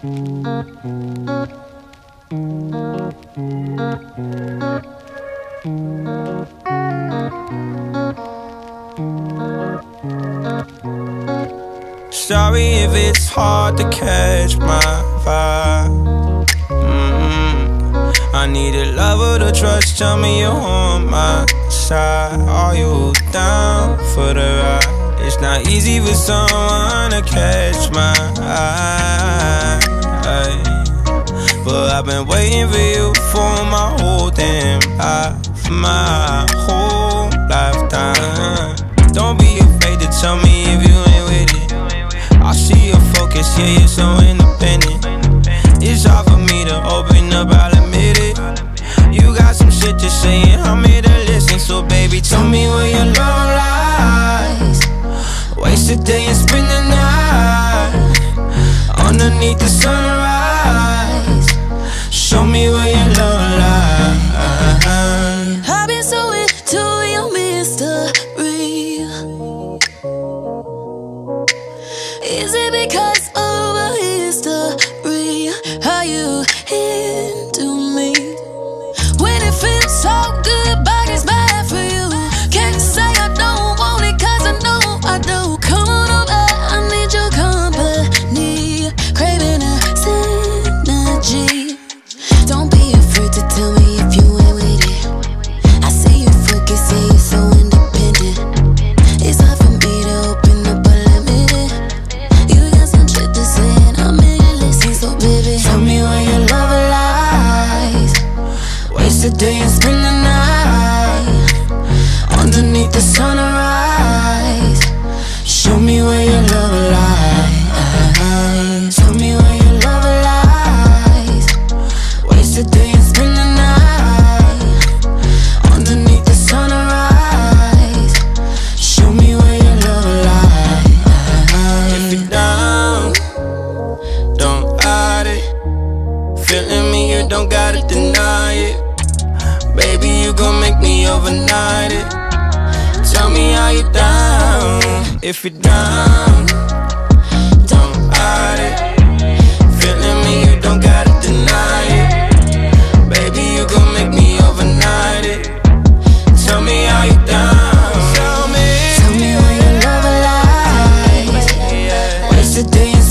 Sorry if it's hard to catch my vibe. I need a lover to trust, tell me you're on my side. Are you down for the ride? It's not easy for someone to catch my eye, but I've been waiting for you for my whole damn life, my whole lifetime. Don't be afraid to tell me if you ain't with it. I see your focus, yeah, you're so independent. It's hard for me to open up, I'll admit it. You got some shit to say and I'm here to listen. So baby, tell me where your love lies. Waste a day and spend the night underneath the sunrise. Show me where your love lies. I've been so into your mystery. Is it because of a history? Are you into me? When it feels so good, but it's bad for you. Can't say I don't want it, cause I know I do. Come on over, I need your company. Craving a synergy. Don't be afraid to tell me if you ain't with it. I see you focus, yeah, you're so independent. It's hard for me to open up, but let me in. You got some shit to say and I'm here to listen. So baby, tell me where your love lies. Waste a day and spend the night underneath the sunrise. Show me where your love lies. Tell me where your love lies. Waste a day and spend the night underneath the sunrise. Show me where your love lies. If you're down, don't hide it. Feeling me, you don't gotta deny it. Baby, you gon' make me overnight it. Tell me how you down. If you're down, don't hide it. Feeling me, you don't gotta deny it. Baby, you gon' make me overnight it. Tell me how you down. Tell me where your love lies. Yeah. Waste a day